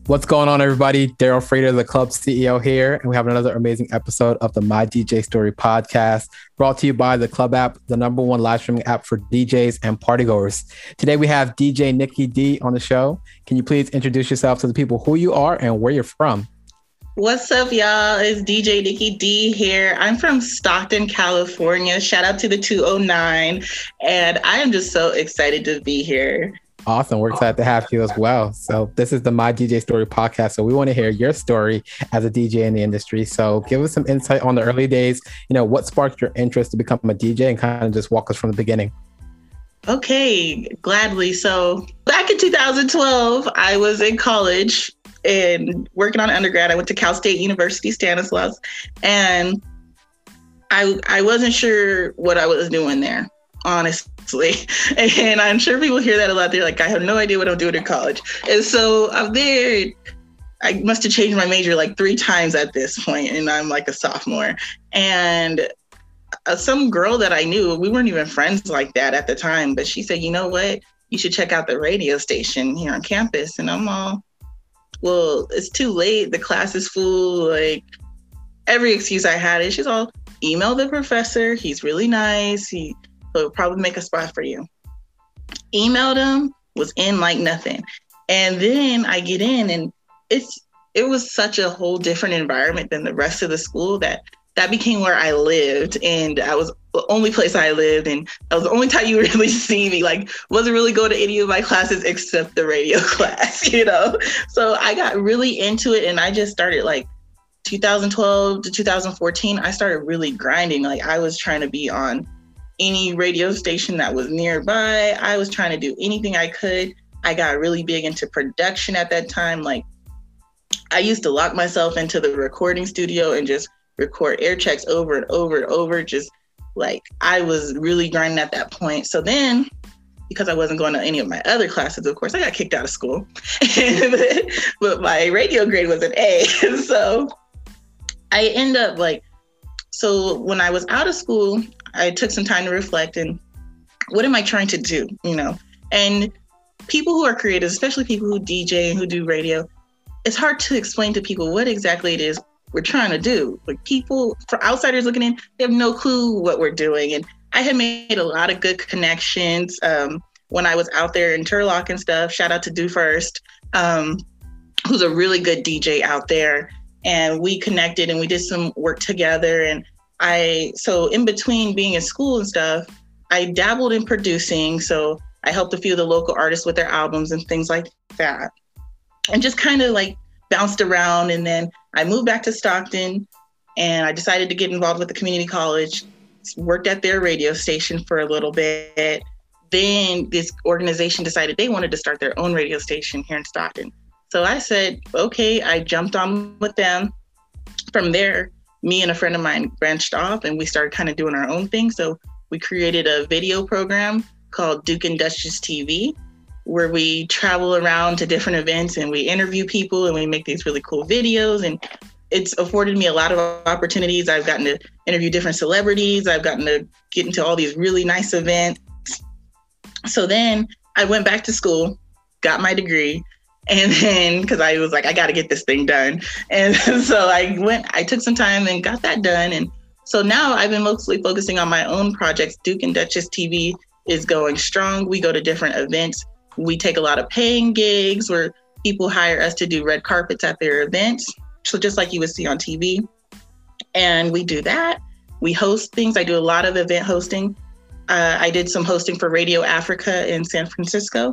What's going on, everybody? Daryl Frater, the club CEO here, and we have another amazing episode of the My DJ Story podcast, brought to you by the Club app, the number one live streaming app for DJs and partygoers. Today, we have DJ Nikki D on the show. Can you please introduce yourself to the people who you are and where you're from? What's up, y'all? It's DJ Nikki D here. I'm from Stockton, California. Shout out to the 209. And I am just so excited to be here. Awesome. We're excited to have you as well. So this is the My DJ Story podcast. So we want to hear your story as a DJ in the industry. So give us some insight on the early days, what sparked your interest to become a DJ, and kind of just walk us from the beginning. Okay, gladly. So back in 2012, I was in college and working on undergrad. I went to Cal State University, Stanislaus, and I wasn't sure what I was doing there, honestly. And I'm sure people hear that a lot. They're like, I have no idea what I'm doing in college. And so I'm there. I must have changed my major like 3 times at this point, and I'm like a sophomore. And some girl that I knew, we weren't even friends like that at the time, but she said, you know what? You should check out the radio station here on campus. And I'm all, well, it's too late. The class is full. Like, every excuse I had is she's all, email the professor. He's really nice. He'll probably make a spot for you. Emailed him, was in like nothing. And then I get in, and it was such a whole different environment than the rest of the school that became where I lived. And I was the only place I lived, and that was the only time you really see me. Like, wasn't really going to any of my classes except the radio class, So I got really into it, and I just started like 2012 to 2014. I started really grinding. Like, I was trying to be on any radio station that was nearby. I was trying to do anything I could. I got really big into production at that time. Like, I used to lock myself into the recording studio and just record air checks over and over and over. Just like, I was really grinding at that point. So then, because I wasn't going to any of my other classes, of course, I got kicked out of school. But my radio grade was an A. So I end up so when I was out of school, I took some time to reflect and what am I trying to do, And people who are creators, especially people who DJ and who do radio, it's hard to explain to people what exactly it is we're trying to do. Like, people, for outsiders looking in, they have no clue what we're doing. And I had made a lot of good connections when I was out there in Turlock and stuff. Shout out to Do First, who's a really good DJ out there. And we connected and we did some work together. And so in between being in school and stuff, I dabbled in producing. So I helped a few of the local artists with their albums and things like that. And just kind of like bounced around. And then I moved back to Stockton and I decided to get involved with the community college, worked at their radio station for a little bit. Then this organization decided they wanted to start their own radio station here in Stockton. So I said, okay, I jumped on with them. From there, me and a friend of mine branched off and we started kind of doing our own thing. So we created a video program called Duke and Duchess TV, where we travel around to different events and we interview people and we make these really cool videos. And it's afforded me a lot of opportunities. I've gotten to interview different celebrities. I've gotten to get into all these really nice events. So then I went back to school, got my degree. And then, because I was like, I got to get this thing done. And so I took some time and got that done. And so now I've been mostly focusing on my own projects. Duke and Duchess TV is going strong. We go to different events. We take a lot of paying gigs where people hire us to do red carpets at their events. So just like you would see on TV. And we do that. We host things. I do a lot of event hosting. I did some hosting for Radio Africa in San Francisco.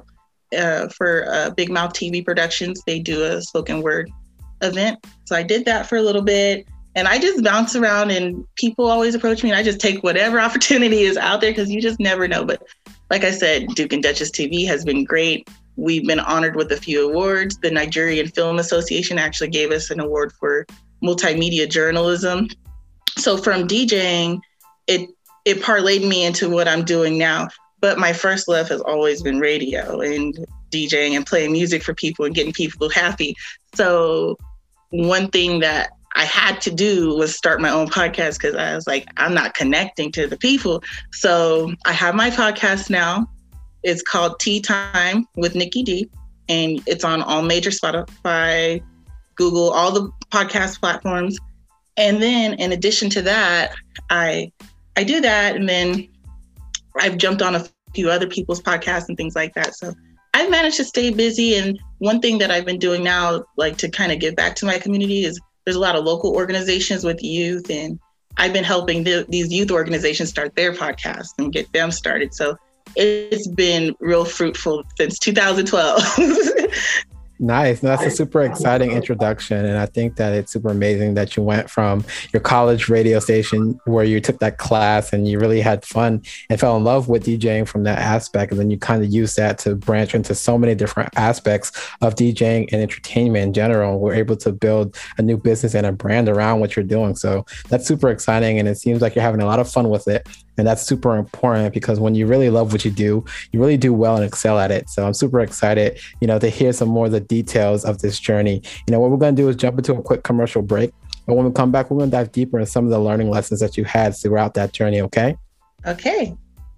For Big Mouth TV Productions. They do a spoken word event. So I did that for a little bit and I just bounce around and people always approach me and I just take whatever opportunity is out there because you just never know. But like I said, Duke and Duchess TV has been great. We've been honored with a few awards. The Nigerian Film Association actually gave us an award for multimedia journalism. So from DJing, it parlayed me into what I'm doing now. But my first love has always been radio and DJing and playing music for people and getting people happy. So one thing that I had to do was start my own podcast because I was like, I'm not connecting to the people. So I have my podcast now. It's called Tea Time with Nikki D. and it's on all major Spotify, Google, all the podcast platforms. And then in addition to that, I do that, and then I've jumped on a few other people's podcasts and things like that. So I've managed to stay busy. And one thing that I've been doing now, like to kind of give back to my community, is there's a lot of local organizations with youth, and I've been helping these youth organizations start their podcasts and get them started. So it's been real fruitful since 2012. Nice. No, that's a super exciting introduction. And I think that it's super amazing that you went from your college radio station where you took that class and you really had fun and fell in love with DJing from that aspect. And then you kind of used that to branch into so many different aspects of DJing and entertainment in general. We're able to build a new business and a brand around what you're doing. So that's super exciting. And it seems like you're having a lot of fun with it. And that's super important, because when you really love what you really do well and excel at it. So I'm super excited, to hear some more of the details of this journey. What we're going to do is jump into a quick commercial break. But when we come back, we're going to dive deeper in some of the learning lessons that you had throughout that journey. Okay? Okay.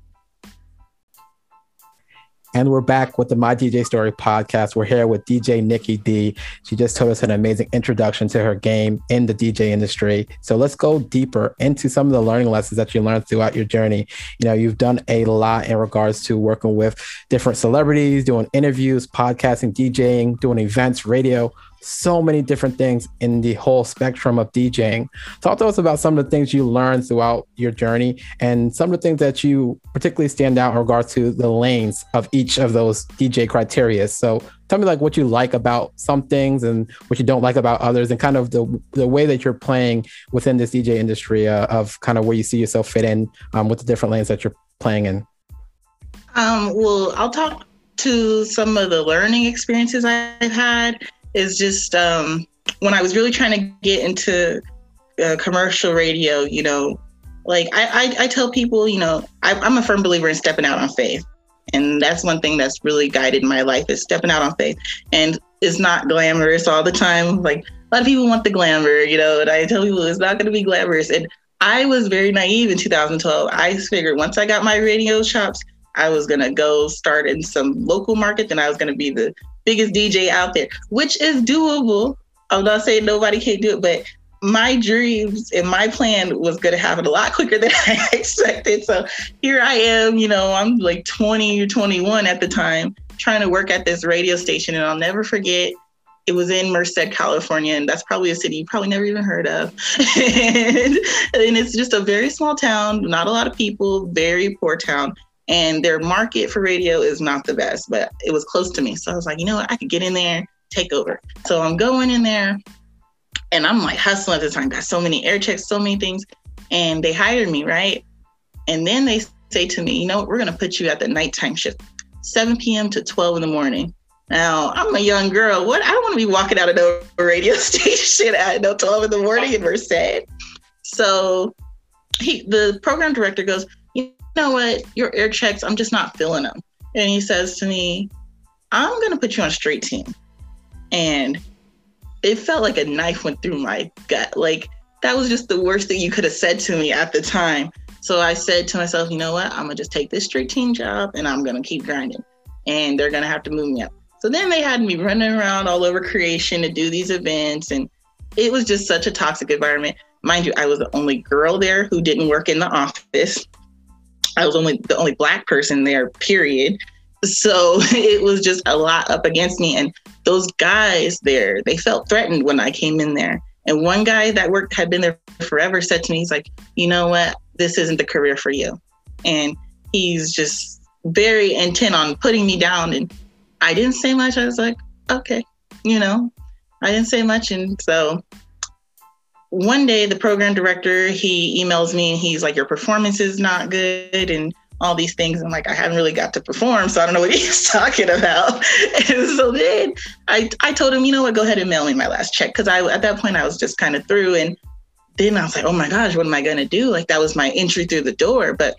And we're back with the My DJ Story podcast. We're here with DJ Nikki D. She just told us an amazing introduction to her game in the DJ industry. So let's go deeper into some of the learning lessons that you learned throughout your journey. You've done a lot in regards to working with different celebrities, doing interviews, podcasting, DJing, doing events, radio, so many different things in the whole spectrum of DJing. Talk to us about some of the things you learned throughout your journey and some of the things that you particularly stand out in regards to the lanes of each of those DJ criteria. So tell me like what you like about some things and what you don't like about others, and kind of the way that you're playing within this DJ industry of kind of where you see yourself fit in with the different lanes that you're playing in. Well, I'll talk to some of the learning experiences I've had. Is just when I was really trying to get into commercial radio, like I tell people, I'm a firm believer in stepping out on faith. And that's one thing that's really guided my life, is stepping out on faith. And it's not glamorous all the time. Like a lot of people want the glamour, and I tell people it's not going to be glamorous. And I was very naive in 2012. I figured once I got my radio chops, I was going to go start in some local market, and I was going to be the biggest DJ out there, which is doable. I'm not saying nobody can't do it, but my dreams and my plan was going to happen a lot quicker than I expected. So here I am, I'm like 20 or 21 at the time, trying to work at this radio station. And I'll never forget, it was in Merced, California. And that's probably a city you probably never even heard of. and it's just a very small town, not a lot of people, very poor town. And their market for radio is not the best, but it was close to me. So I was like, you know what? I could get in there, take over. So I'm going in there, and I'm like hustling at the time. Got so many air checks, so many things. And they hired me, right? And then they say to me, we're going to put you at the nighttime shift, 7 p.m. to 12 in the morning. Now, I'm a young girl. I don't want to be walking out of no radio station at 12 in the morning in Merced. So the program director goes, you know what, your air checks, I'm just not feeling them. And he says to me, I'm going to put you on straight team. And it felt like a knife went through my gut. Like, that was just the worst thing you could have said to me at the time. So I said to myself, you know what, I'm going to just take this straight team job and I'm going to keep grinding. And they're going to have to move me up. So then they had me running around all over creation to do these events. And it was just such a toxic environment. Mind you, I was the only girl there who didn't work in the office. I was the only Black person there, period. So it was just a lot up against me. And those guys there, they felt threatened when I came in there. And one guy that had been there forever said to me, he's like, you know what, this isn't the career for you. And he's just very intent on putting me down. And I didn't say much. I was like, okay, I didn't say much. And so one day the program director, he emails me and he's like, your performance is not good and all these things. I'm like, I haven't really got to perform, so I don't know what he's talking about. And so then I told him, you know what, go ahead and mail me my last check. Cause at that point I was just kind of through. And then I was like, oh my gosh, what am I going to do? Like, that was my entry through the door. But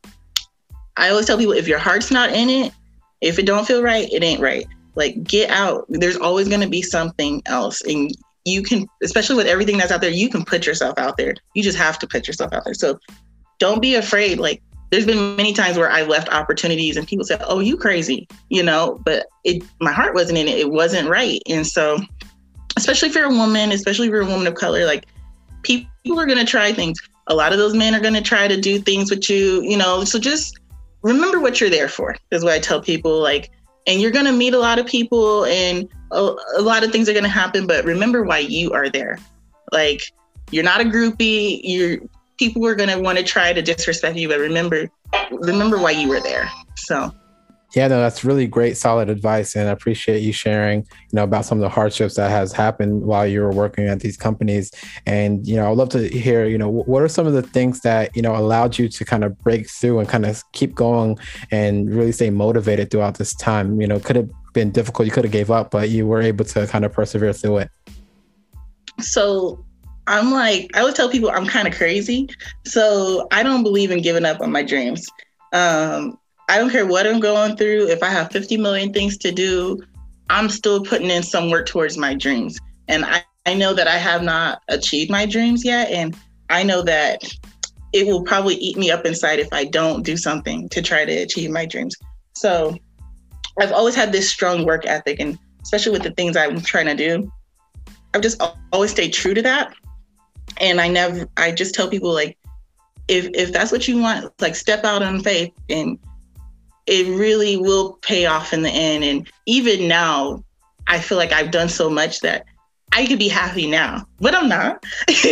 I always tell people, if your heart's not in it, if it don't feel right, it ain't right. Like, get out. There's always going to be something else. And you can, especially with everything that's out there, you can put yourself out there. You just have to put yourself out there. So don't be afraid. Like, there's been many times where I left opportunities and people said, oh, you crazy, but my heart wasn't in it. It wasn't right. And so, especially if you're a woman, especially if you're a woman of color, like people are going to try things. A lot of those men are going to try to do things with you, so just remember what you're there for is what I tell people. Like, and you're going to meet a lot of people and a lot of things are going to happen, but remember why you are there. Like, you're not a groupie. People are going to want to try to disrespect you, but remember why you were there. So. Yeah, no, that's really great, solid advice. And I appreciate you sharing, about some of the hardships that has happened while you were working at these companies. And, I'd love to hear, what are some of the things that, allowed you to kind of break through and kind of keep going and really stay motivated throughout this time? Could have been difficult. You could have gave up, but you were able to kind of persevere through it. So I always tell people I'm kind of crazy. So I don't believe in giving up on my dreams. I don't care what I'm going through. If I have 50 million things to do, I'm still putting in some work towards my dreams. And I know that I have not achieved my dreams yet. And I know that it will probably eat me up inside if I don't do something to try to achieve my dreams. So I've always had this strong work ethic, and especially with the things I'm trying to do, I've just always stayed true to that. And I just tell people, like, if that's what you want, like, step out on faith, and it really will pay off in the end. And even now, I feel like I've done so much that I could be happy now, but I'm not,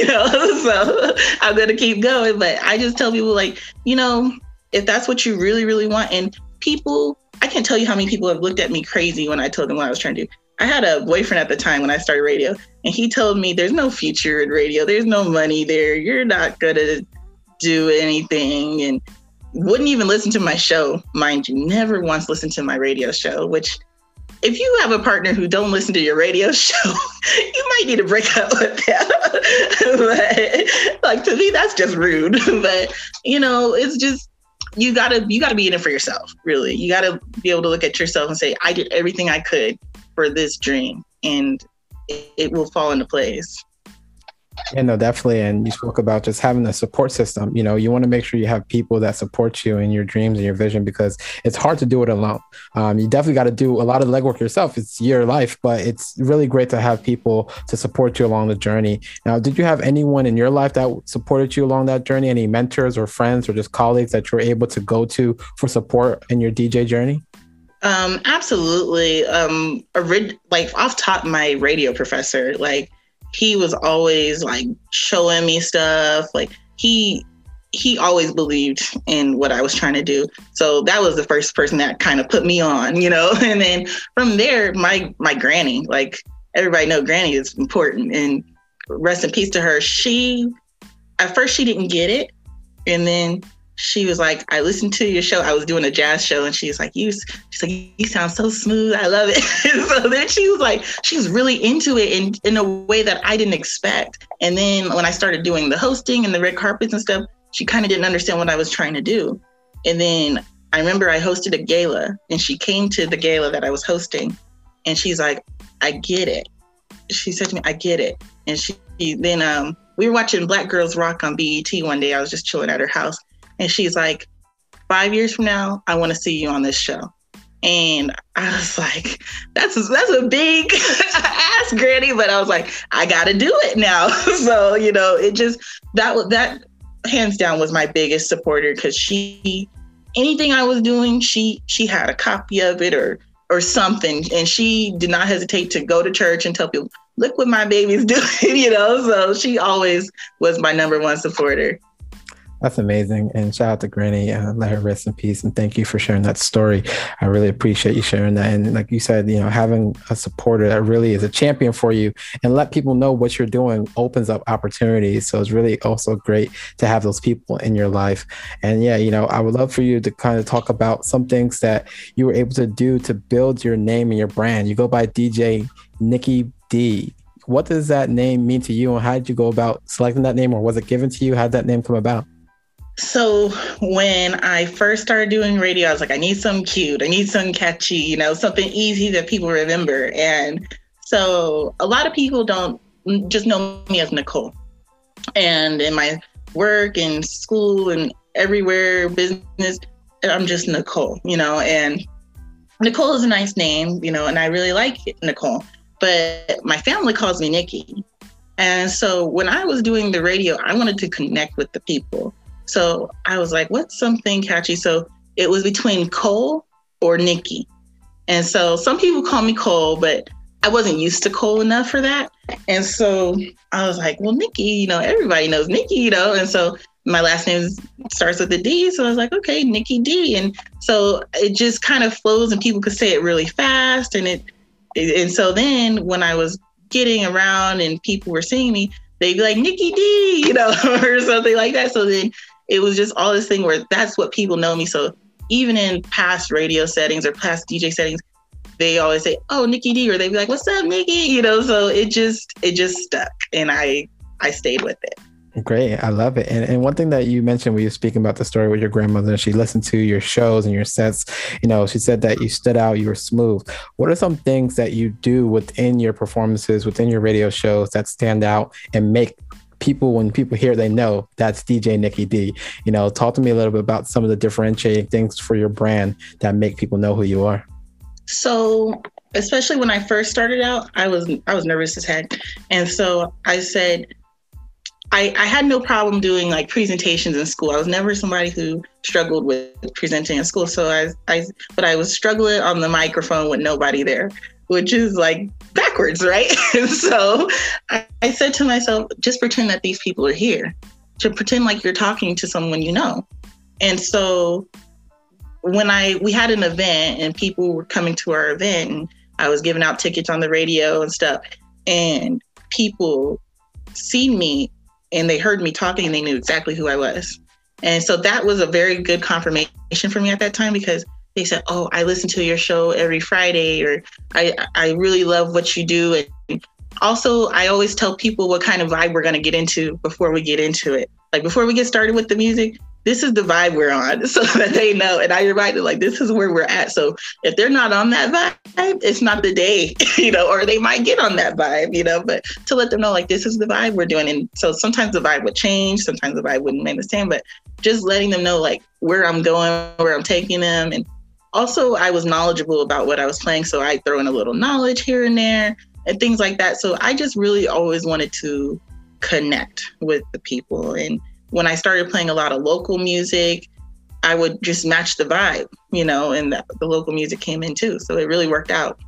so I'm going to keep going. But I just tell people, like, if that's what you really, really want, and people, I can't tell you how many people have looked at me crazy when I told them what I was trying to do. I had a boyfriend at the time when I started radio, and he told me there's no future in radio. There's no money there. You're not going to do anything. And wouldn't even listen to my show, mind you, never once listened to my radio show, which if you have a partner who don't listen to your radio show, you might need to break up with them. But, like, to me, that's just rude. But, it's just, you gotta be in it for yourself, really. You gotta be able to look at yourself and say, I did everything I could for this dream, and it will fall into place. Yeah, no, definitely. And you spoke about just having a support system. You want to make sure you have people that support you in your dreams and your vision, because it's hard to do it alone. You definitely got to do a lot of legwork yourself. It's your life, but it's really great to have people to support you along the journey. Now, did you have anyone in your life that supported you along that journey? Any mentors or friends or just colleagues that you were able to go to for support in your DJ journey? Absolutely. Like, off top, my radio professor, like, he was always, like, showing me stuff. Like, he always believed in what I was trying to do. So that was the first person that kind of put me on, and then from there, my granny, like, everybody know Granny is important, and rest in peace to her. At first she didn't get it. And then she was like, I listened to your show. I was doing a jazz show, and she's like, you sound so smooth. I love it. So then she was really into it in a way that I didn't expect. And then when I started doing the hosting and the red carpets and stuff, she kind of didn't understand what I was trying to do. And then I remember I hosted a gala, and she came to the gala that I was hosting, and she's like, I get it. She said to me, I get it. And then we were watching Black Girls Rock on BET one day. I was just chilling at her house. And she's like, 5 years from now, I want to see you on this show. And I was like, that's a big ask, Granny. But I was like, I got to do it now. So, it just, that hands down was my biggest supporter, because anything I was doing, she had a copy of it or something. And she did not hesitate to go to church and tell people, look what my baby's doing, So she always was my number one supporter. That's amazing. And shout out to Granny. Let her rest in peace. And thank you for sharing that story. I really appreciate you sharing that. And like you said, having a supporter that really is a champion for you and let people know what you're doing opens up opportunities. So it's really also great to have those people in your life. And yeah, I would love for you to kind of talk about some things that you were able to do to build your name and your brand. You go by DJ Nikki D. What does that name mean to you, and how did you go about selecting that name, or was it given to you? How did that name come about? So when I first started doing radio, I was like, I need something cute. I need something catchy, something easy that people remember. And so a lot of people don't just know me as Nicole. And in my work and school and everywhere, business. I'm just Nicole, and Nicole is a nice name, and I really like it, Nicole. But my family calls me Nikki. And so when I was doing the radio, I wanted to connect with the people. So I was like, what's something catchy? So it was between Cole or Nikki. And so some people call me Cole, but I wasn't used to Cole enough for that. And so I was like, well, Nikki, everybody knows Nikki, and so my last name starts with a D. So I was like, okay, Nikki D. And so it just kind of flows and people could say it really fast. And so then when I was getting around and people were seeing me, they'd be like, Nikki D, or something like that. So then it was just all this thing where that's what people know me. So even in past radio settings or past DJ settings, they always say, oh, Nikki D, or they'd be like, what's up, Nikki? So it just stuck, and I stayed with it. Great. I love it. And one thing that you mentioned when you were speaking about the story with your grandmother, she listened to your shows and your sets, she said that you stood out, you were smooth. What are some things that you do within your performances, within your radio shows that stand out and make people, when people hear, they know that's DJ Nikki D? Talk to me a little bit about some of the differentiating things for your brand that make people know who you are. So especially when I first started out, I was nervous as heck. And so I said, I had no problem doing like presentations in school. I was never somebody who struggled with presenting in school. So but I was struggling on the microphone with nobody there, which is like backwards, right? And so I said to myself, just pretend that these people are here, to pretend like you're talking to someone you know. And so when we had an event and people were coming to our event, and I was giving out tickets on the radio and stuff, and people seen me and they heard me talking and they knew exactly who I was. And so that was a very good confirmation for me at that time, because they said, oh, I listen to your show every Friday, or I really love what you do. And also, I always tell people what kind of vibe we're going to get into before we get into it. Like before we get started with the music, this is the vibe we're on, so that they know. And I remind them, like, this is where we're at. So if they're not on that vibe, it's not the day, or they might get on that vibe, but to let them know, like, this is the vibe we're doing. And so sometimes the vibe would change, sometimes the vibe wouldn't remain the same, but just letting them know, like, where I'm going, where I'm taking them. And also I was knowledgeable about what I was playing. So I throw in a little knowledge here and there and things like that. So I just really always wanted to connect with the people. And when I started playing a lot of local music, I would just match the vibe, and the local music came in too. So it really worked out.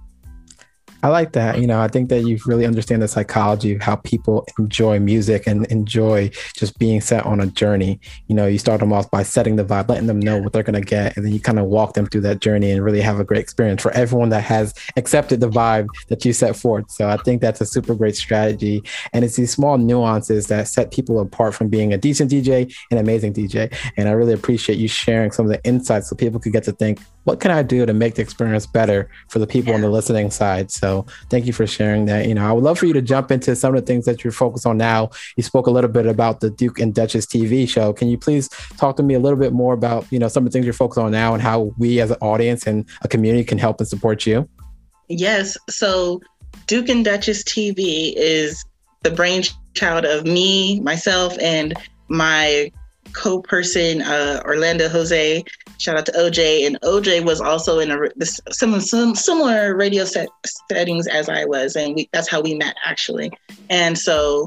I like that. I think that you really understand the psychology of how people enjoy music and enjoy just being set on a journey. You start them off by setting the vibe, letting them know what they're going to get. And then you kind of walk them through that journey and really have a great experience for everyone that has accepted the vibe that you set forth. So I think that's a super great strategy. And it's these small nuances that set people apart from being a decent DJ and amazing DJ. And I really appreciate you sharing some of the insights so people could get to think, what can I do to make the experience better for the people on the listening side? So thank you for sharing that. I would love for you to jump into some of the things that you're focused on now. You spoke a little bit about the Duke and Duchess TV show. Can you please talk to me a little bit more about, some of the things you're focused on now and how we as an audience and a community can help and support you? Yes. So Duke and Duchess TV is the brainchild of me, myself, and my co-person, Orlando Jose. Shout out to OJ. And OJ was also in some similar radio settings as I was. And that's how we met, actually. And so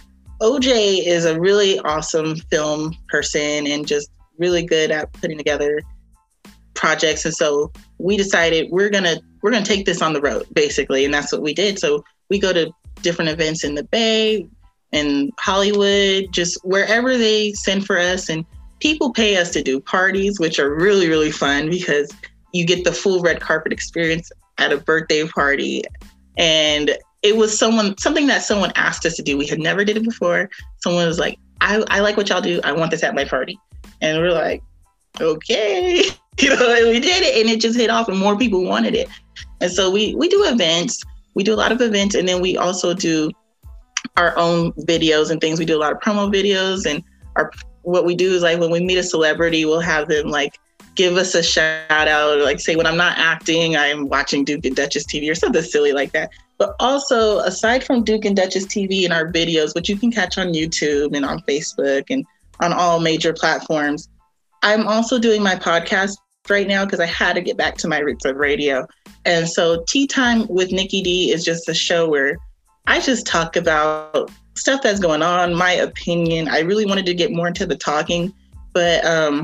OJ is a really awesome film person and just really good at putting together projects. And so we decided we're gonna take this on the road, basically. And that's what we did. So we go to different events in the Bay, in Hollywood, just wherever they send for us. And people pay us to do parties, which are really, really fun because you get the full red carpet experience at a birthday party. And it was something that someone asked us to do. We had never did it before. Someone was like, I like what y'all do. I want this at my party. And we're like, okay, and we did it, and it just hit off and more people wanted it. And so we do events. We do a lot of events. And then we also do our own videos and things. We do a lot of promo videos, and what we do is, like, when we meet a celebrity, we'll have them like give us a shout out, or like say, when I'm not acting, I'm watching Duke and Duchess TV or something silly like that. But also, aside from Duke and Duchess TV and our videos, which you can catch on YouTube and on Facebook and on all major platforms, I'm also doing my podcast right now because I had to get back to my roots of radio. And so Tea Time with Nikki D is just a show where I just talk about stuff that's going on, my opinion. I really wanted to get more into the talking, but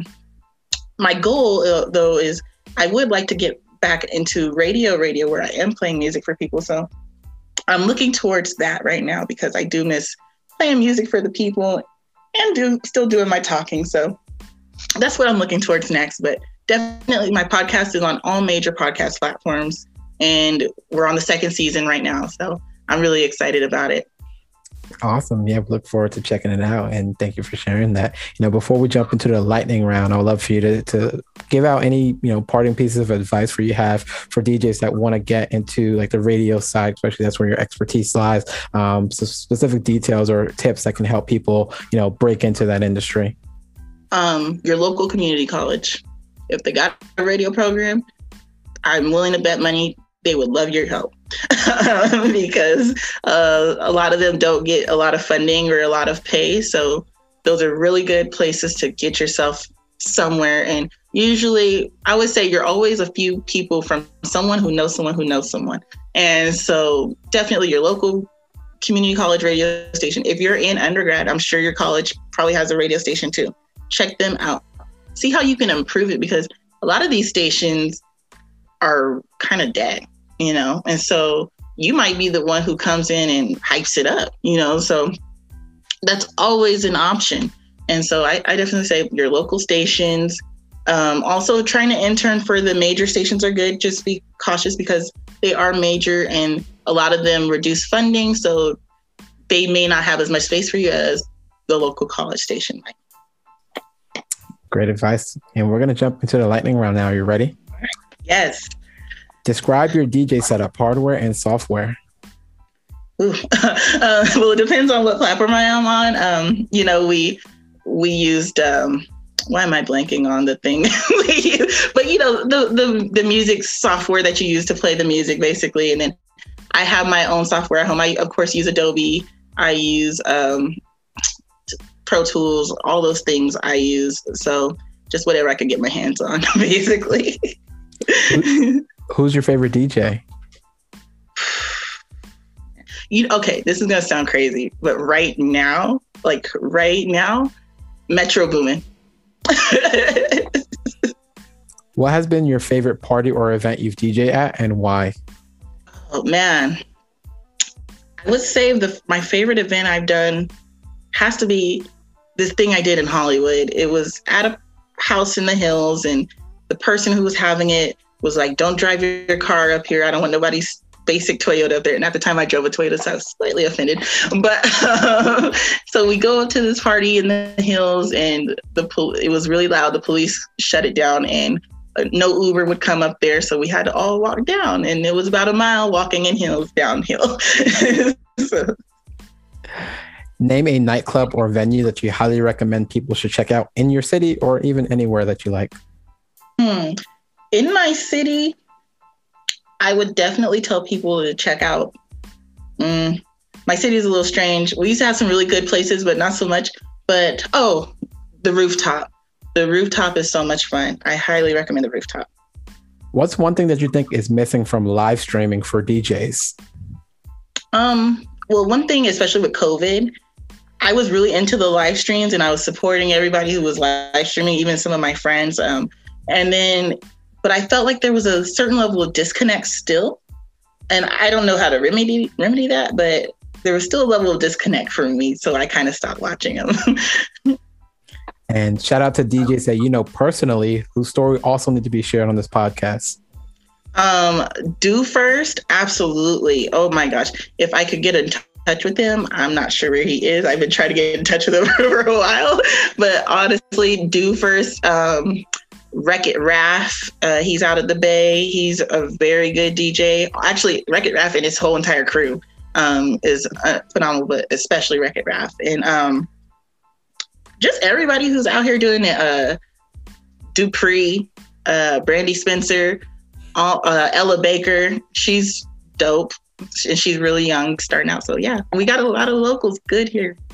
my goal though is I would like to get back into radio where I am playing music for people. So I'm looking towards that right now because I do miss playing music for the people and still doing my talking. So that's what I'm looking towards next. But definitely my podcast is on all major podcast platforms and we're on the second season right now. So I'm really excited about it. Awesome. Yeah, we look forward to checking it out. And thank you for sharing that. Before we jump into the lightning round, I would love for you to give out any, parting pieces of advice for you have for DJs that want to get into like the radio side, especially that's where your expertise lies. So specific details or tips that can help people, break into that industry. Your local community college. If they got a radio program, I'm willing to bet money they would love your help because a lot of them don't get a lot of funding or a lot of pay. So those are really good places to get yourself somewhere. And usually I would say you're always a few people from someone who knows someone who knows someone. And so definitely your local community college radio station. If you're in undergrad, I'm sure your college probably has a radio station too. Check them out. See how you can improve it because a lot of these stations are kind of dead, and so you might be the one who comes in and hypes it up, so that's always an option. And so I definitely say your local stations. Also trying to intern for the major stations are good. Just be cautious because they are major and a lot of them reduce funding. So they may not have as much space for you as the local college station might. Great advice. And we're going to jump into the lightning round now. Are you ready? Yes. Describe your DJ setup, hardware and software. Well, it depends on what platform I am on. We used, why am I blanking on the thing? But the music software that you use to play the music basically. And then I have my own software at home. I of course use Adobe. I use Pro Tools, all those things I use. So just whatever I can get my hands on, basically. Who's your favorite DJ? Okay, this is going to sound crazy, but right now, Metro Boomin. What has been your favorite party or event you've DJ at and why? Oh, man. I would say my favorite event I've done has to be this thing I did in Hollywood. It was at a house in the hills and the person who was having it was like, don't drive your car up here. I don't want nobody's basic Toyota up there. And at the time I drove a Toyota, so I was slightly offended. But so we go up to this party in the hills and it was really loud. The police shut it down and no Uber would come up there. So we had to all walk down and it was about a mile walking in hills downhill. So. Name a nightclub or venue that you highly recommend people should check out in your city or even anywhere that you like. In my city, I would definitely tell people to check out. My city is a little strange. We used to have some really good places, but not so much. But, the Rooftop. The Rooftop is so much fun. I highly recommend the Rooftop. What's one thing that you think is missing from live streaming for DJs? Well, one thing, especially with COVID, I was really into the live streams and I was supporting everybody who was live streaming, even some of my friends. But I felt like there was a certain level of disconnect still. And I don't know how to remedy that, but there was still a level of disconnect for me. So I kind of stopped watching them. And shout out to DJs that you know personally, whose story also need to be shared on this podcast. Do First, absolutely. Oh my gosh. If I could get in touch with him, I'm not sure where he is. I've been trying to get in touch with him for a while. But honestly, Do First, Wreck-It Raf, he's out of the Bay. He's a very good DJ. Actually, Wreck-It Raf and his whole entire crew is phenomenal, but especially Wreck-It Raf. And just everybody who's out here doing it. Dupree, Brandy Spencer, Ella Baker. She's dope. And she's really young starting out. So yeah, we got a lot of locals good here.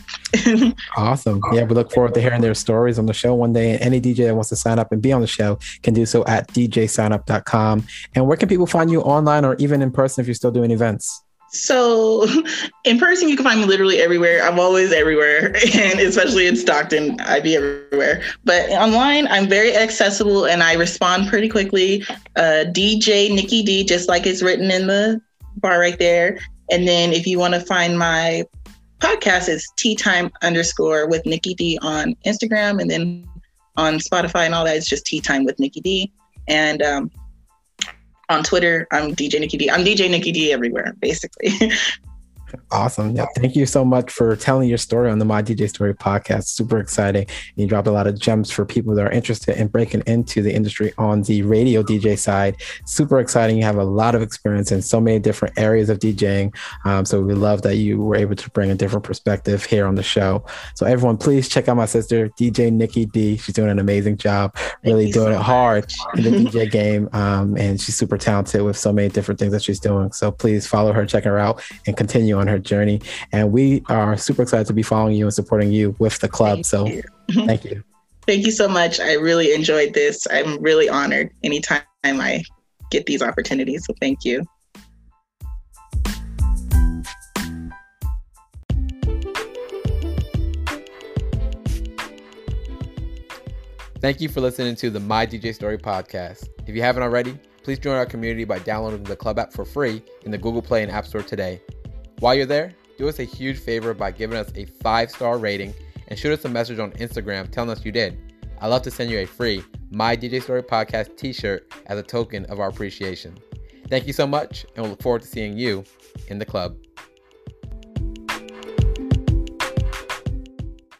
Awesome. Yeah, we look forward to hearing their stories on the show one day. And any DJ that wants to sign up and be on the show can do so at djsignup.com. And where can people find you online or even in person if you're still doing events? So in person, you can find me literally everywhere. I'm always everywhere, and especially in Stockton, I'd be everywhere. But online, I'm very accessible and I respond pretty quickly. DJ Nikki D, just like it's written in the bar right there. And then if you want to find my podcast, it's teatime_ with Nikki D on Instagram. And then on Spotify and all that, it's just Tea Time with Nikki D. And on Twitter, I'm DJ Nikki D. I'm DJ Nikki D everywhere, basically. Awesome. Yeah, thank you so much for telling your story on the My DJ Story podcast. Super exciting. You dropped a lot of gems for people that are interested in breaking into the industry on the radio DJ side. Super exciting. You have a lot of experience in so many different areas of DJing. So we love that you were able to bring a different perspective here on the show. So everyone, please check out my sister, DJ Nikki D. She's doing an amazing job, really doing it hard in the DJ game. And she's super talented with so many different things that she's doing. So please follow her, check her out, and continue on her journey. And we are super excited to be following you and supporting you with the club. Thank you. Thank you so much. I really enjoyed this. I'm really honored anytime I get these opportunities. So thank you. Thank you for listening to the My DJ Story podcast. If you haven't already, please join our community by downloading the Club app for free in the Google Play and App Store today. While you're there, do us a huge favor by giving us a 5-star rating and shoot us a message on Instagram telling us you did. I'd love to send you a free My DJ Story podcast t-shirt as a token of our appreciation. Thank you so much, and we'll look forward to seeing you in the club.